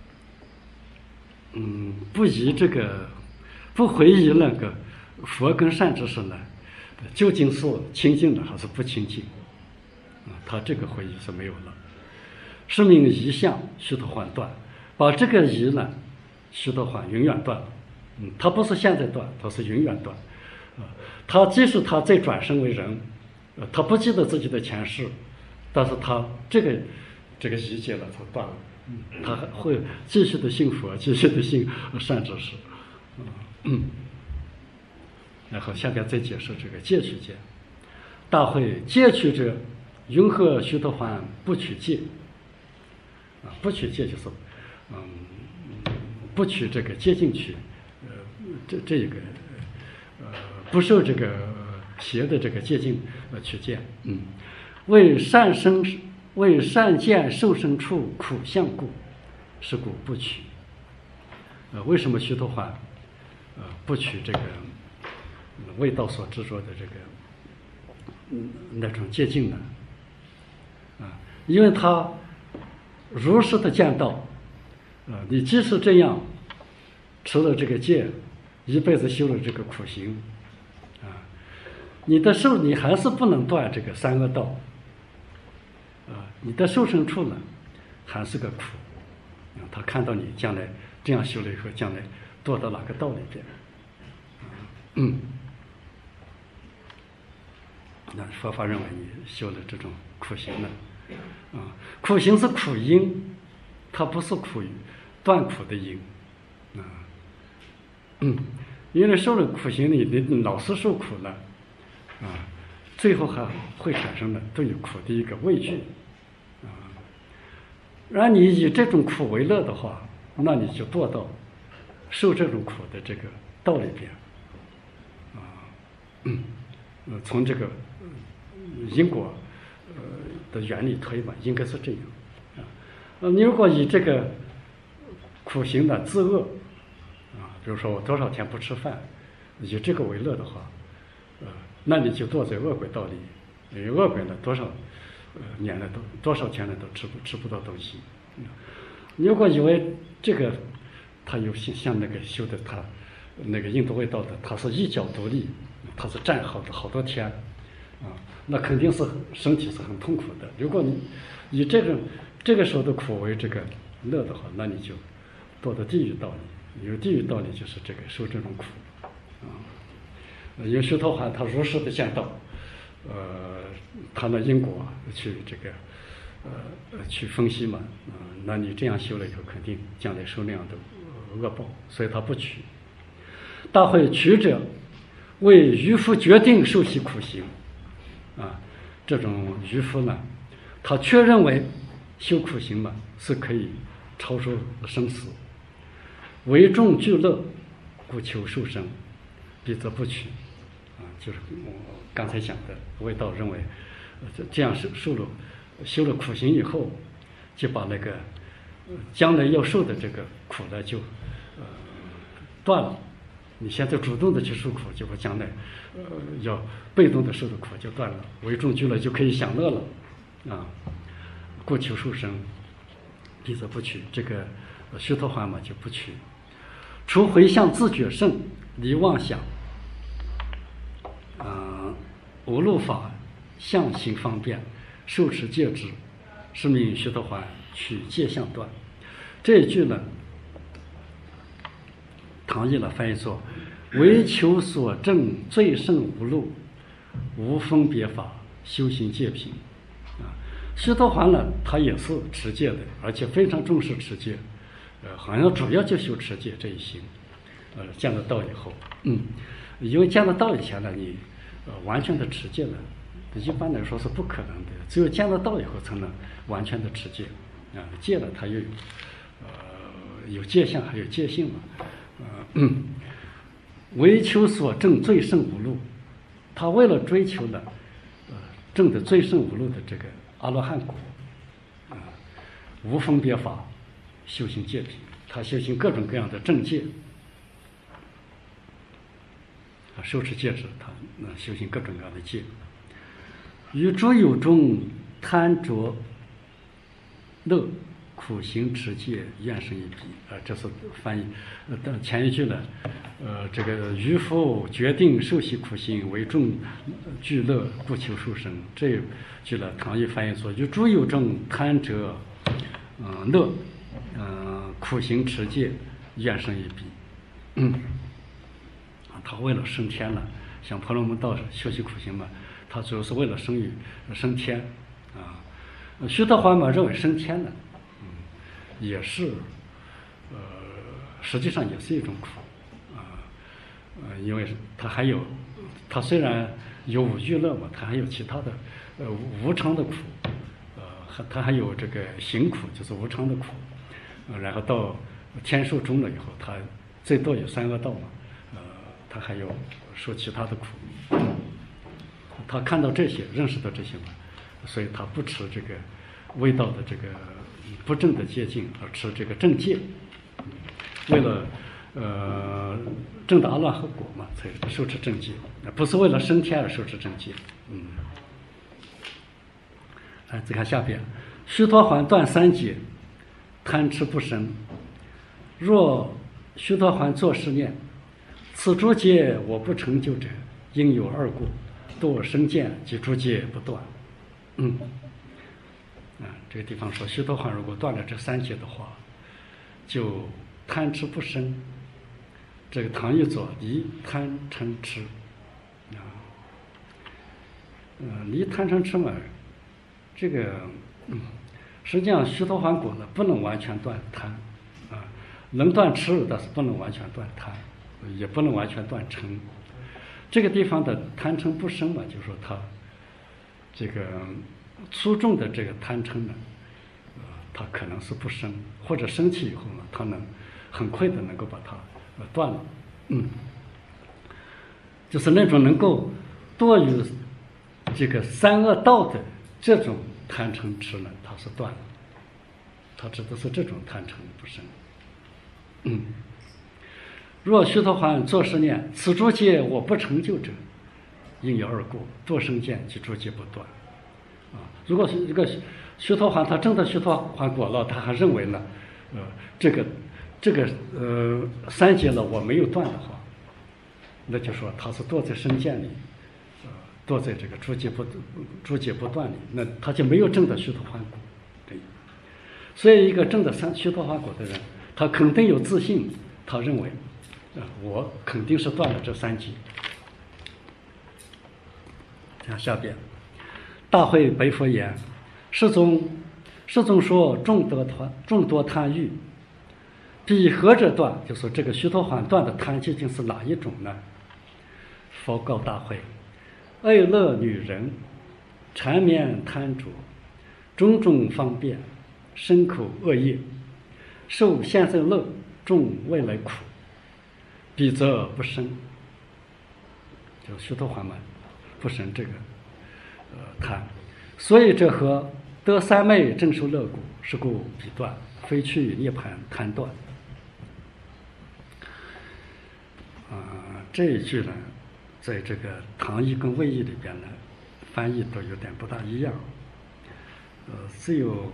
不以这个不回忆那个佛跟善知识呢，究竟是清净的还是不清净他这个回忆是没有了。是名疑相，须陀洹断，把这个疑呢，须陀洹永远断了。他不是现在断，他是永远断。他即使他再转生为人，他不记得自己的前世，但是他这个疑解了，他断了。他还会继续的信佛，继续的信善知识。然后下边再解释这个戒取戒。大会戒取者，云何须陀洹不取戒？不取戒就是不取这个戒禁取，这个不受这个邪的这个戒禁取戒。为善见受生处苦相故，是故不取。为什么须陀洹不取这个为道所执着的这个那种戒禁呢？因为他如实的见到，你即使这样持了这个戒，一辈子修了这个苦行，你还是不能断这个三恶道，你的受生处呢，还是个苦。他看到你将来这样修了以后，将来堕到哪个道里边？那佛法认为你修了这种苦行呢？苦行是苦因，它不是断苦的因。因为受了苦行，你老是受苦了，最后还会产生的对于苦的一个畏惧。然后你以这种苦为乐的话，那你就堕到受这种苦的这个道里边。从这个因果的原理推吧，应该是这样。你如果以这个苦行的自恶比如说我多少天不吃饭，以这个为乐的话，那你就堕在恶鬼道里。因为恶鬼呢，多少年了多少天了都吃不到东西。你如果以为这个他有像那个修的他那个印度味道的，他是一脚独立，他是站好多天那肯定是身体是很痛苦的。如果你以这个时候的苦为这个乐的话，那你就堕到地狱道里。有地狱道理就是这个受这种苦有须陀洹他如实的见到他的因果去这个去分析嘛那你这样修了以后，肯定将来受那样的恶报，所以他不取。大会取者，为渔夫决定受其苦行这种渔夫呢，他确认为修苦行嘛是可以超出生死，为众俱乐，故求受生，彼则不取就是我刚才讲的，味道认为这样修了苦行以后，就把那个将来要受的这个苦呢就断了。你现在主动的去受苦，结果将来要被动的受的苦就断了，为众俱乐就可以享乐了故求受生，彼则不取。这个须陀洹嘛就不取。除回向自觉胜，离妄想无漏法相行方便，受持戒之，是名须陀洹取戒相断。这一句呢，唐译了翻译作唯求所证最胜无漏，无分别法，修行戒品须陀洹呢，他也是持戒的，而且非常重视持戒，好像主要就修持戒这一行。见了道以后，因为见了道以前呢，你完全的持戒了，一般来说是不可能的，只有见了道以后才能完全的持戒戒了它又有戒相，还有戒性嘛。唯求所证最胜无漏他为了追求了证得最胜无漏的这个阿罗汉果，无分别法，修行戒品，他修行各种各样的正戒，受持戒指，他修行各种各样的戒。与诸有中贪着乐，苦行持戒，愿生一彼。这是翻译。前一句呢，这个渔夫决定受习苦行，为众具乐，故求殊生。这一句呢，唐译翻译说：与诸有中贪着乐，苦行持戒，愿生一彼。他为了升天了，像婆罗门道修习苦行嘛，他主要是为了升天啊。须陀洹嘛认为升天了，也是实际上也是一种苦因为他虽然有五欲乐嘛，他还有其他的无常的苦，他还有这个行苦，就是无常的苦，然后到天寿终了以后，他最多有三恶道嘛，他还有受其他的苦。他看到这些，认识到这些嘛，所以他不持这个未道的这个不正的戒境，而持这个正戒，为了正的阿罗汉果嘛，才受持正戒，不是为了升天而受持正戒。再看下边，须陀洹断三劫，贪痴不生。若须陀洹作是念：此诸劫我不成就者，应有二故：堕生见及诸劫不断。这个地方说，须陀洹如果断了这三劫的话，就贪痴不生。这个唐译作离贪嗔痴离贪嗔痴嘛，这个实际上须陀洹果呢不能完全断贪能断痴，但是不能完全断贪，也不能完全断嗔。这个地方的贪嗔不生嘛，就是说他这个粗重的这个贪嗔呢，他可能是不生，或者生气以后呢，他能很快的能够把它断了。就是那种能够堕于这个三恶道的这种贪嗔痴呢，它是断了。他指的是这种贪嗔不生。若须陀洹作是念：此诸劫我不成就者，应有二故：堕生见及诸劫不断。如果是这个须陀洹他证得须陀洹果了，他还认为呢，这个三劫了我没有断的话，那就说他是堕在生见里，堕在这个诸劫不断里，那他就没有证得须陀洹果。所以一个证得须陀洹果的人，他肯定有自信，他认为我肯定是断了这三劫。看下边，大会白佛言：世宗说众多贪欲，彼何者断？就说这个须陀洹断的贪究竟是哪一种呢？佛告大会：爱乐女人，缠绵贪着，种种方便，身口恶业，受现在乐，种未来苦，彼则不生。就须陀洹嘛，不生这个贪，所以这和得三昧正受乐故，是故彼断，非去涅盘贪断。这一句呢，在这个唐译跟魏译里边呢，翻译都有点不大一样。只有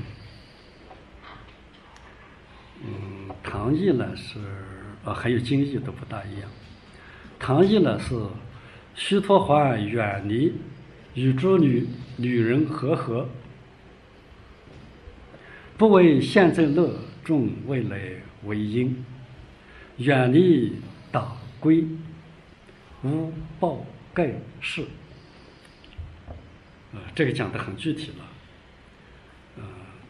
唐译呢是还有经译都不大一样。唐译呢是须陀洹远离与诸女人和，不为现在乐，种未来为因，远离打归，无报盖世。这个讲得很具体了。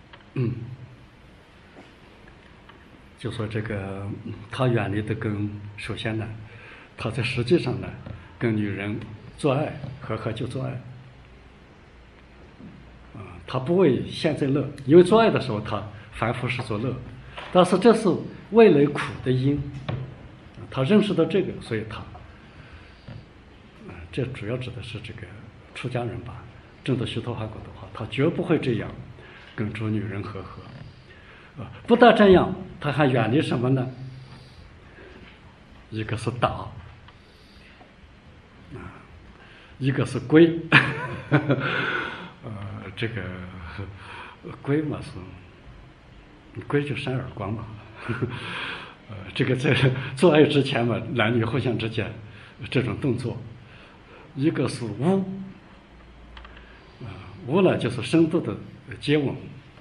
就说这个他远离的根，首先呢，他在实际上呢跟女人做爱，和就做爱。他不为现在乐，因为做爱的时候他凡夫是作乐，但是这是未来苦的因，他认识到这个，所以他这主要指的是这个出家人吧。证得须陀洹果的话，他绝不会这样跟诸女人和合。不但这样，他还远离什么呢？一个是打，一个是归。这个归嘛是归就扇耳光嘛。这个在做爱之前嘛，男女互相之间这种动作，一个是污，污呢就是深度的接吻，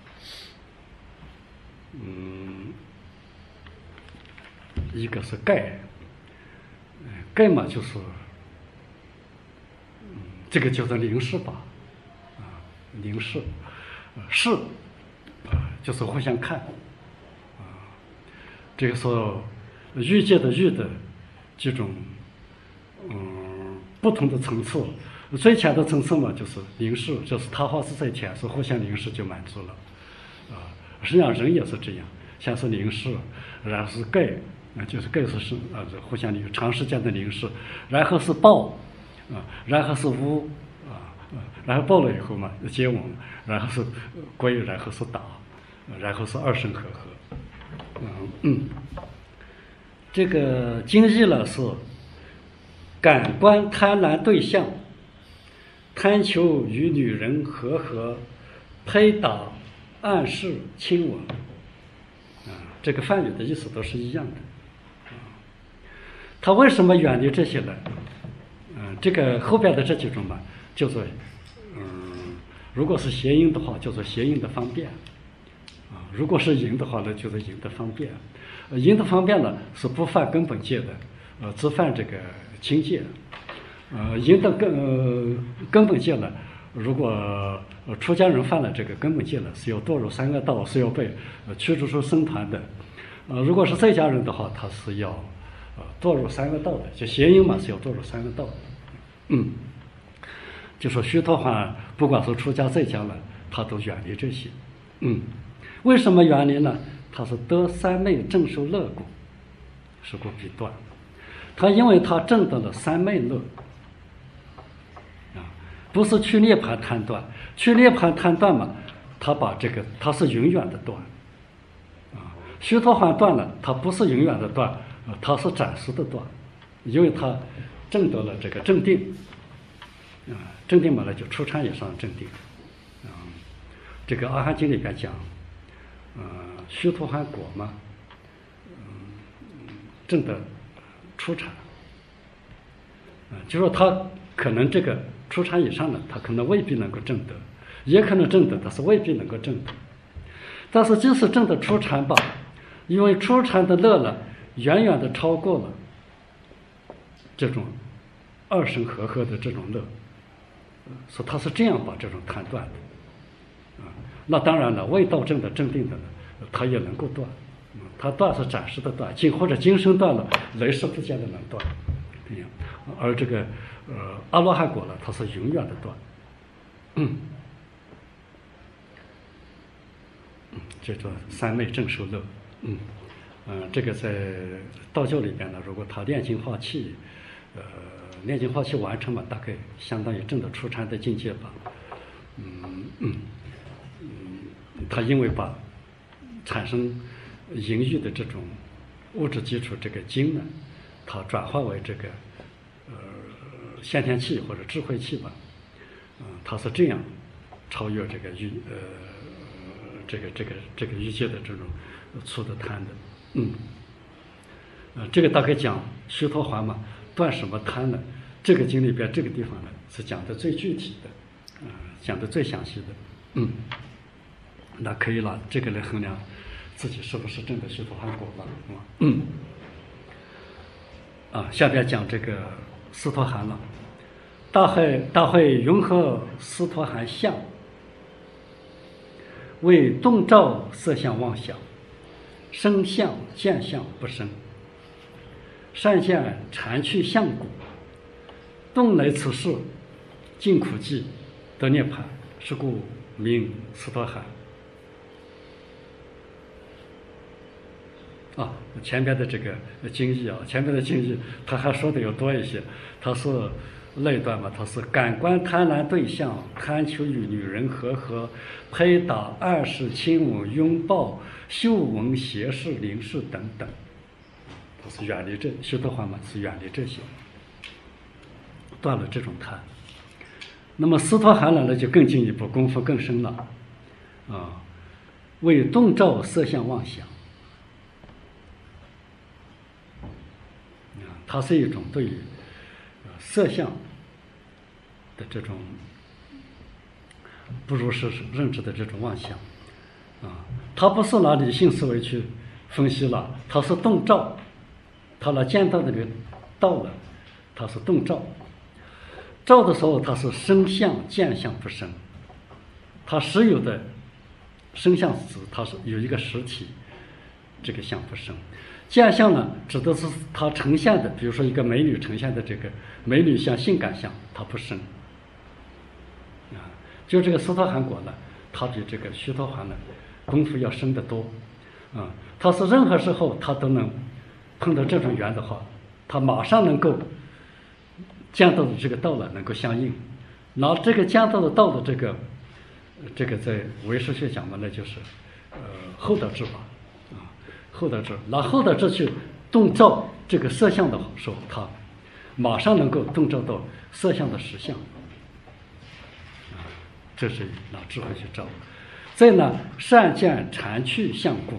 一个是盖，盖嘛就是这个叫做凝视吧，凝视，视，就是互相看，这个说欲界的欲的这种不同的层次，最浅的层次嘛就是凝视，就是他花是在浅，是互相凝视就满足了，实际上人也是这样，先是凝视，然后是盖，就是盖是互相凝长时间的凝视，然后是抱，然后是捂，然后抱了以后嘛接吻，然后是归，然后是打，然后是二声和合。这个经义呢是感官贪婪对象，贪求与女人和合，拍打、暗示、亲吻，这个梵语的意思都是一样的。他为什么远离这些呢？这个后边的这几种嘛，叫做如果是谐音的话，叫做谐音的方便，如果是淫的话呢，就是淫的方便。淫的方便呢是不犯根本戒的，只犯这个轻戒。淫的根本戒呢，如果出家人犯了这个根本戒呢，是要堕入三恶道，是要被驱逐出僧团的。如果是在家人的话，他是要堕入三恶道的，就谐音嘛是要堕入三恶道的。就说须陀洹不管是出家在家了，他都远离这些。为什么远离呢？他是得三昧正受乐果，是故彼断。他因为他证得了三昧乐，不是去涅槃贪断，去涅槃贪断嘛，他把这个他是永远的断，须陀洹断了，他不是永远的断，他是暂时的断，因为他证得了这个正定，正定嘛呢就初禅以上正定，这个阿含经里边讲，须陀洹果嘛，证得初禅，就说他可能这个初禅以上的，他可能未必能够证得，也可能证得，但是未必能够证得。但是即使证得初禅吧，因为初禅的乐呢，远远的超过了这种二声和合的这种乐，所以他是这样把这种贪断的。那当然了，未到证的正定的呢，他也能够断，他断是暂时的断，或者今生断了，来世不见得能断，这样。而这个阿罗汉果呢，它是永远的断。这叫三昧正受乐。这个在道教里边呢，如果他炼精化气，炼精化气完成嘛，大概相当于证得初禅的境界吧。他因为把产生淫欲的这种物质基础这个精呢，它转化为这个先天气或者智慧气吧，它是这样超越这个这个欲界的这种粗的贪的。这个大概讲须陀洹嘛，断什么贪呢？这个经里边这个地方呢是讲的最具体的，讲的最详细的。那可以拿这个来衡量自己是不是证得须陀洹果了。下边讲这个斯陀含了。大会云何斯陀含相？为动照色相妄想，生相见相不生，善见禅去相故，动来此事，尽苦寂，得涅槃，是故名斯陀含。前边的这个经义前边的经义他还说的要多一些，他是那一段嘛，它是感官贪婪对象，贪求与女人和拍打、暗示、亲吻、拥抱、嗅闻、斜视、凝视等等，它是远离这修道环嘛，是远离这些，断了这种贪。那么斯陀含呢，就更进一步，功夫更深了，为动照色相妄想，它是一种对于色相的这种不如实认知的这种妄想，它不是拿理性思维去分析了，它是动照，它拿见到那个道了，它是动照。照的时候，它是生相见相不生，它实有的生相子，它是有一个实体，这个相不生。见相呢，指的是它呈现的，比如说一个美女呈现的这个美女相、性感相，它不生。就这个斯陀含果呢，它比这个须陀洹呢功夫要深得多。它是任何时候它都能碰到这种缘的话，它马上能够见到的这个道了能够相应，拿这个见到的道的这个在唯识学讲的那就是后得智法，后得智，拿后得智去动照这个色相的时候，它马上能够动照到色相的实相，这是拿智慧去照。再呢，善见禅趣相故，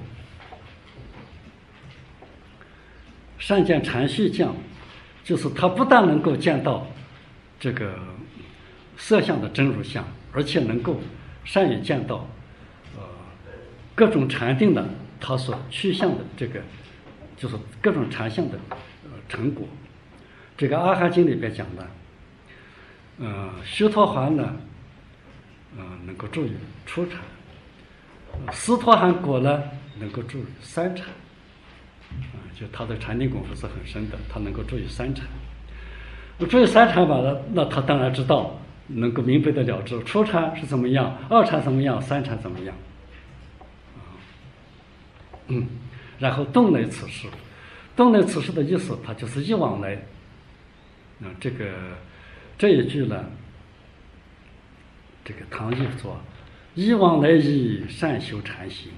善见禅趣相，就是他不但能够见到这个色相的真如相，而且能够善于见到各种禅定的他所趋向的这个就是各种禅相的成果。这个《阿含经》里边讲的，须陀洹呢，能够助于初禅，斯陀含果呢能够助于三禅，就他的禅定功夫是很深的，他能够助于三禅。助于三禅吧，那他当然知道，能够明白的了知初禅是怎么样，二禅怎么样，三禅怎么样。然后动内此事，动内此事的意思，它就是一往来。这一句呢，这个唐译说一往来以善修禅行。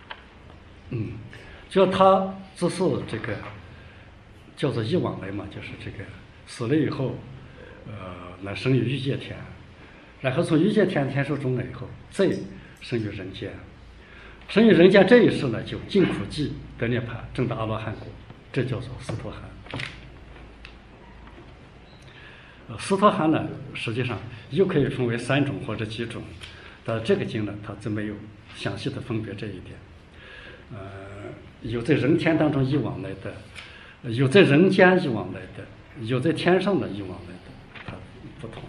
就他只是这个叫做一往来嘛，就是这个死了以后，来生于欲界天，然后从欲界天天寿终了以后，再生于人间。生于人间这一世呢，就尽苦寂得涅槃，证得阿罗汉果，这叫做斯陀含。斯陀含呢，实际上又可以分为三种或者几种，但这个经呢，它则没有详细的分别这一点。有在人天当中一往来的，有在人间一往来的，有在天上的一往来的，它不同。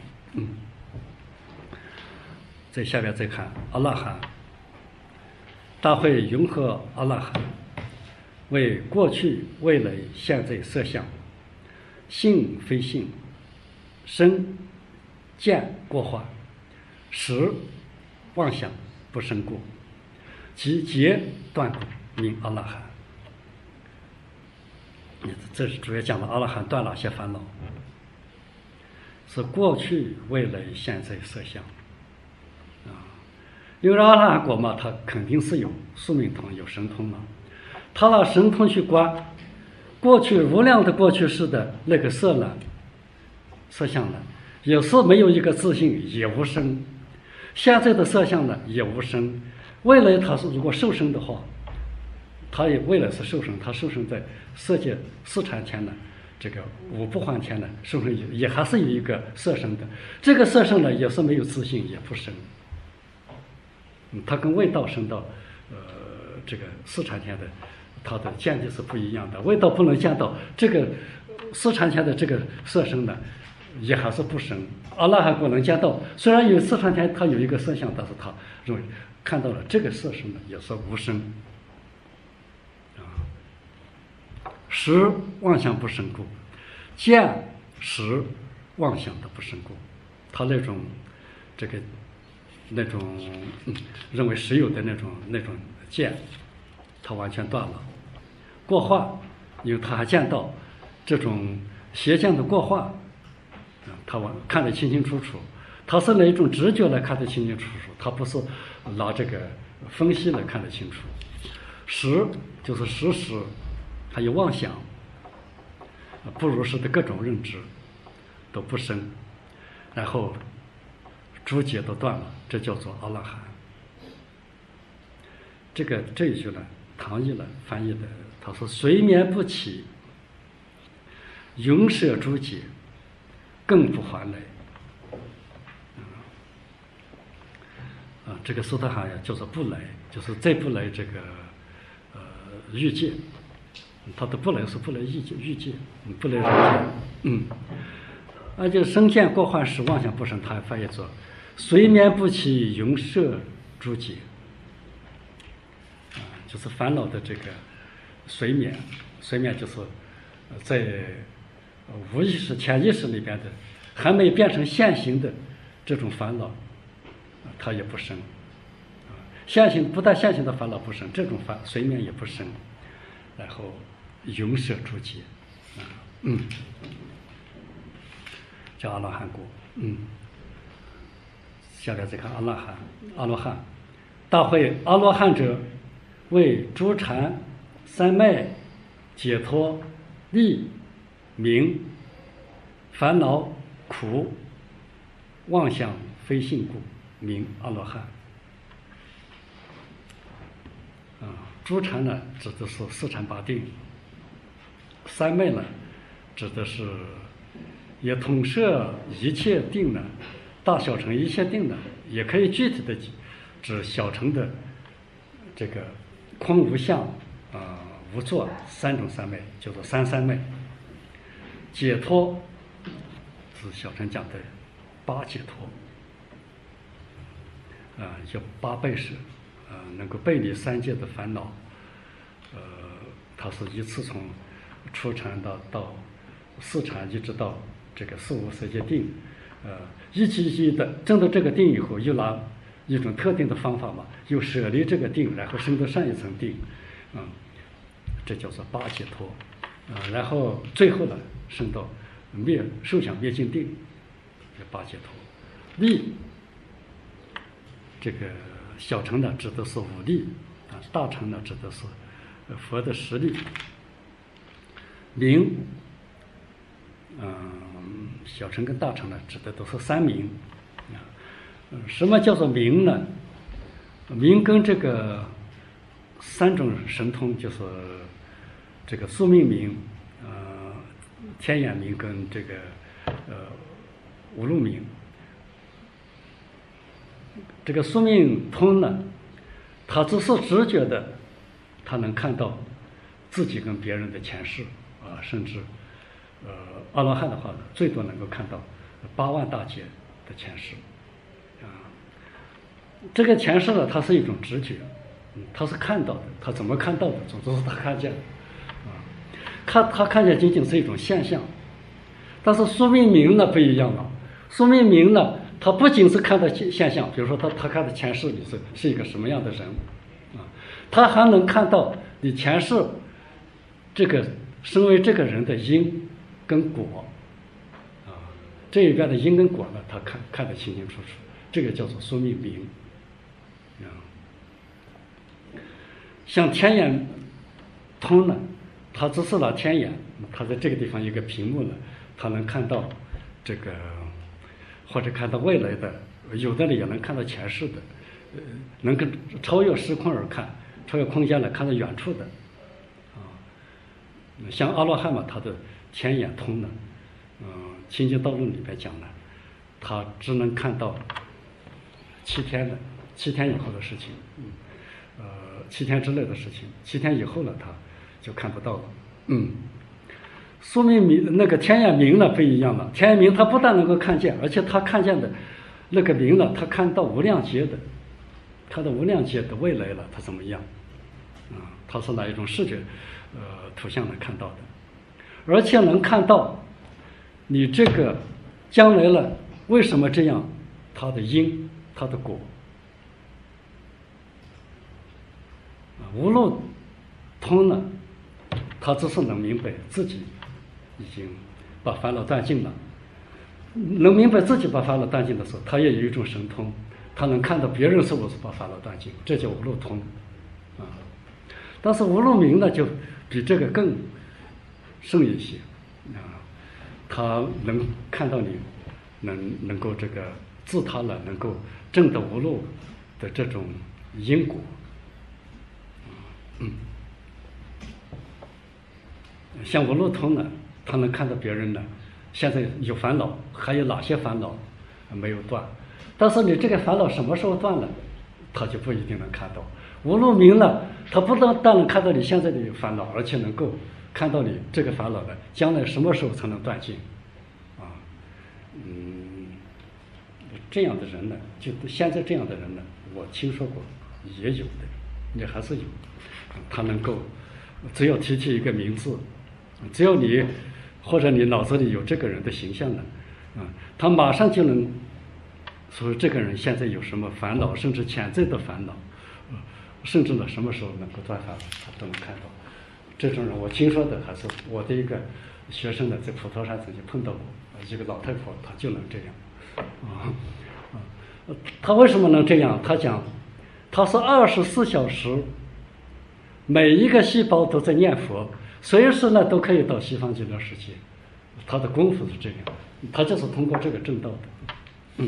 在下边再看阿那含，大会云何阿那含？为过去、未来、现在色相，性非性，身见过患，识妄想不生过，即结断故，名阿那含。这是主要讲的阿那含断哪些烦恼？是过去、未来、现在色相。因为阿那含果嘛，它肯定是有宿命通、有神通嘛。他拿神通去观过去无量的过去式的那个色呢，色相呢，也是没有一个自性，也无生。现在的色相呢，也无生。未来它是如果受生的话，它也未来是受生，它受生在色界四禅天呢，这个五不还天呢，受生也还是有一个色生的。这个色生呢，也是没有自性，也不生。它跟味道生到这个四禅天的它的见地是不一样的。味道不能见到，这个四禅天的这个色生呢，也还是不生。阿那含果能见到，虽然有四禅天它有一个色相，但是它认为看到了这个色生呢，也是无生。识妄想不生故，见识妄想的不生故，他那种这个那种认为实有的那种见，他完全断了。过患，因为他还见到这种邪见的过患， 他看得清清楚楚，他是那一种直觉来看得清清楚楚，他不是拿这个分析来看得清楚。识就是识时，还有妄想，不如实的各种认知都不生，然后诸结都断了，这叫做阿拉罕。这一句呢，唐译呢翻译的，他说随眠不起，永摄诸结，更不还来。这个苏特汗呀叫做不来，就是再不来这个欲界，他的不来是不来欲界，不来人间，就生见过患时妄想不生，他还翻译作随眠不起，永摄诸结，就是烦恼的这个随眠就是在无意识、潜意识里边的还没变成现行的这种烦恼，它也不生。现行不但现行的烦恼不生，这种随眠也不生，然后永摄诸结，叫阿罗汉果。下来再看阿罗汉，大会阿罗汉者，为诸禅、三昧、解脱、利、明、烦恼、苦、妄想非性故，名阿罗汉。诸禅呢，指的是四禅八定；三昧呢，指的是也统摄一切定呢，大小乘一切定呢，也可以具体的指小乘的这个空无相无作三种三昧，叫做三昧。解脱是小乘讲的八解脱，叫八背时，能够背离三界的烦恼，它是依次从初禅到四禅，一直到这个四无色界定，一级一级的证到这个定以后，又拿一种特定的方法嘛，又舍离这个定，然后升到上一层定，这叫做八解脱，然后最后呢，升到受想灭尽定，这八解脱。力，这个小乘呢指的是五力，大乘呢指的是佛的实力。明，小乘跟大乘呢指的都是三明。什么叫做明呢？明跟这个三种神通，就是这个宿命明、天眼明跟这个无路明。这个宿命通呢，它只是直觉的，它能看到自己跟别人的前世甚至阿罗汉的话呢，最多能够看到8万大劫的前世这个前世呢，它是一种直觉，他是看到的，他怎么看到的？总之是他看见他看见仅仅是一种现象。但是宿命明呢不一样了，宿命明呢，他不仅是看到现象，比如说他看到前世你是一个什么样的人他还能看到你前世这个身为这个人的因跟果这一边的因跟果呢，他看得清清楚楚，这个叫做宿命明像天眼通呢，他只是拿天眼，他在这个地方一个屏幕呢，他能看到这个或者看到未来的，有的人也能看到前世的，能够超越时空而看，超越空间来看到远处的像阿罗汉嘛，他的天眼通呢，清净道论里边讲呢，他只能看到7天以后的事情，7天之内的事情，7天以后呢，他就看不到了。宿命明那个天眼明呢不一样了，天眼明他不但能够看见，而且他看见的那个明呢，他看到无量劫的，他的无量劫的未来了，他怎么样？他是拿一种视觉图像来看到的，而且能看到你这个将来了为什么这样，它的因，它的果。无漏通呢，他只是能明白自己已经把烦恼断尽了， 能明白自己把烦恼断尽的时候，他也有一种神通，他能看到别人是我是把烦恼断尽，这叫无漏通啊。但是无漏明呢，就比这个更胜一些啊，他能看到你能够这个自他了，能够证得无漏的这种因果。像无漏通呢，他能看到别人呢，现在有烦恼，还有哪些烦恼没有断，但是你这个烦恼什么时候断了，他就不一定能看到。无漏明呢，他不但能看到你现在的烦恼，而且能够看到你这个烦恼呢，将来什么时候才能断尽啊？这样的人呢，就现在这样的人呢，我听说过，也有的，也还是有，他能够只要提起一个名字，只要你或者你脑子里有这个人的形象呢，他马上就能说这个人现在有什么烦恼，甚至潜在的烦恼，甚至呢什么时候能够断烦恼，他都能看到。这种人我听说的，还是我的一个学生呢，在普陀山曾经碰到过一个老太婆，她就能这样。他为什么能这样？他讲，他是24小时，每一个细胞都在念佛，随时呢都可以到西方极乐世界。他的功夫是这样，他就是通过这个证道的。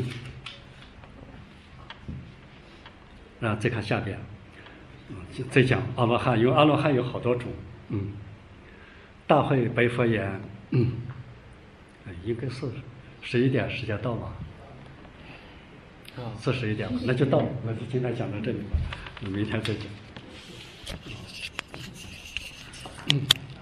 然后再看下边，再讲阿罗汉，因为阿罗汉有好多种。大会白佛言，应该是11点时间到吧？是11点吧？那就到了，那就今天讲到这里吧，明天再讲。